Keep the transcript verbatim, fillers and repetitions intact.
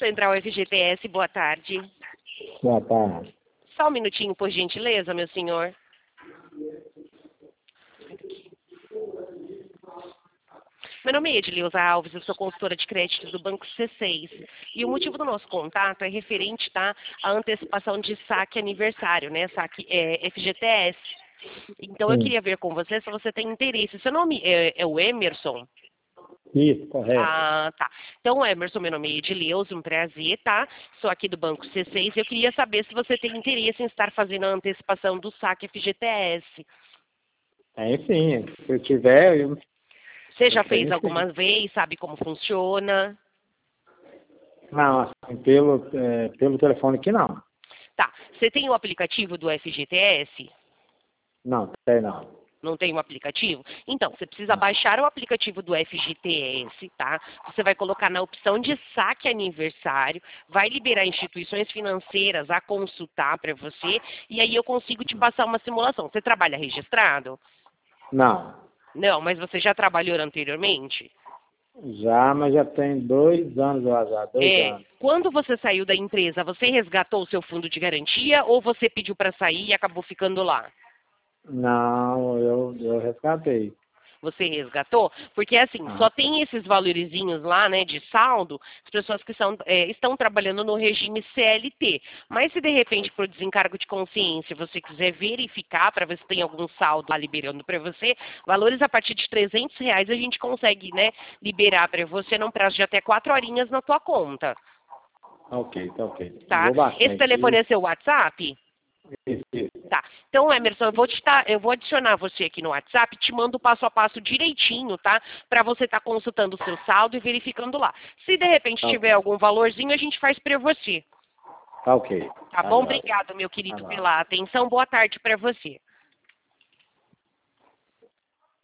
Central F G T S, boa tarde. Boa tarde. Só um minutinho, por gentileza, meu senhor. Meu nome é Edileuza Alves, eu sou consultora de crédito do Banco C seis. E o motivo do nosso contato é referente, tá, à antecipação de saque aniversário, né? Saque é, F G T S. Então eu Sim. queria ver com você se você tem interesse. Seu nome é, é o Emerson? Isso, correto. Ah, tá. Então, Emerson, meu nome é Edileuza, um prazer, tá? Sou aqui do Banco C seis e eu queria saber se você tem interesse em estar fazendo a antecipação do saque F G T S. É, sim, se eu tiver, eu... Você já eu fez tenho sim. alguma vez, sabe como funciona? Não, assim, pelo, é, pelo telefone aqui não. Tá. Você tem o aplicativo do F G T S? Não, tem não. Não tem um aplicativo? Então, você precisa Não. baixar o aplicativo do F G T S, tá? Você vai colocar na opção de saque aniversário, vai liberar instituições financeiras a consultar para você, e aí eu consigo te passar uma simulação. Você trabalha registrado? Não. Não, mas você já trabalhou anteriormente? Já, mas já tem dois anos lá já, dois É. anos. Quando você saiu da empresa, você resgatou o seu fundo de garantia ou você pediu para sair e acabou ficando lá? Não, eu, eu resgatei. Você resgatou? Porque assim, Ah, só tem esses valorizinhos lá, né, de saldo, as pessoas que são, é, estão trabalhando no regime C L T. Mas se de repente, por desencargo de consciência, você quiser verificar para ver se tem algum saldo lá liberando para você, valores a partir de trezentos reais a gente consegue, né, liberar para você num prazo de até quatro horinhas na tua conta, ok, tá ok. tá? Vou baixar Esse telefone aqui. é seu WhatsApp? Isso, isso. Tá. Então, Emerson, eu vou, te tá, eu vou adicionar você aqui no WhatsApp, te mando o passo a passo direitinho, tá? Para você estar consultando o seu saldo e verificando lá. Se de repente Tá tiver ok. algum valorzinho, a gente faz para você. Tá ok. Tá Tá bom? jóia. Obrigado, meu Tá querido, bom. pela atenção. Boa tarde para você.